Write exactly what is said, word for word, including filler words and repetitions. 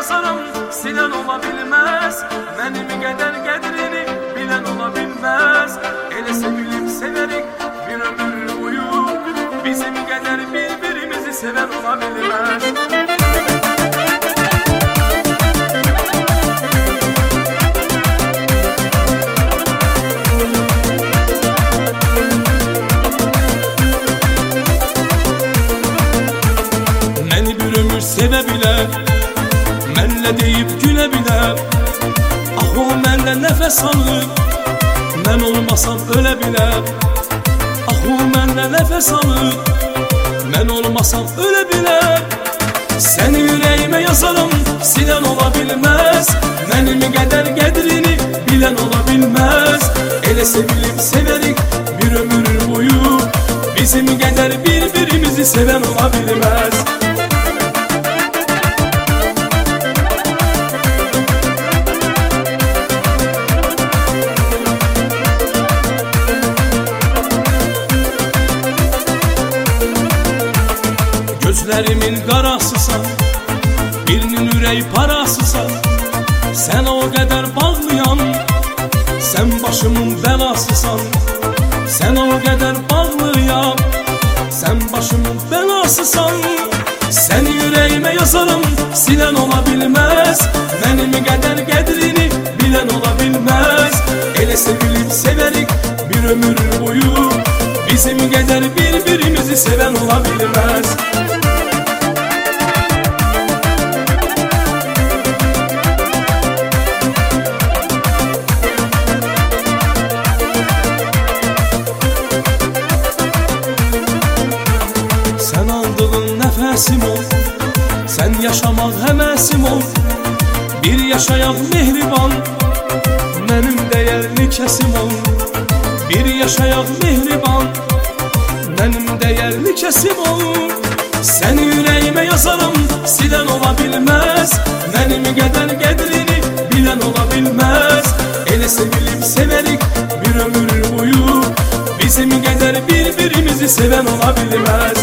yazarım, silen ola bilmez. Benim kadar qədrini bilen ola bilmez. Elə sevilip severik bir ömür boyu, bizim kadar birbirimizi seven ola bilmez. Sevə bilər, mənlə deyib gülə bilər. Ah o mənlə nəfəs alır, mən olmasam ölə bilər. Ah o mənlə nəfəs alır, mən olmasam ölə bilər. Səni ürəyimə yazarım, silən ola bilməz. Mənim qədər qədrini bilən ola bilməz. Elə sevilib severik bir ömür boyu, bizim qədər bir-birimizi sevən ola bilməz. Gözlərimin qarasısan, birinin ürək parasısan. Sən o qədər bağlayan, sən başımın bəlasısan. Sən o qədər bağlayan, sən başımın bəlasısan. Səni ürəyimə yazarım, silən ola bilməz. Mənim qədər qədrini bilən ola bilməz. Elə sevilib severik bir ömür boyu, bizim qədər bir-birimizi sevən ola bilməz. Sən aldığın nəfəsim ol, sən yaşamaq həməsim ol. Bir yaşayaq mehriban, mənim dəyərli kəsim ol. Bir yaşayaq mehriban, mənim dəyərli kəsim ol. Səni ürəyimə yazarım, silən ola bilməz. Mənim qədər qədrini bilən ola bilməz. Elə sevilib severik bir ömür boyu, bizim qədər bir-birimizi sevən ola bilməz.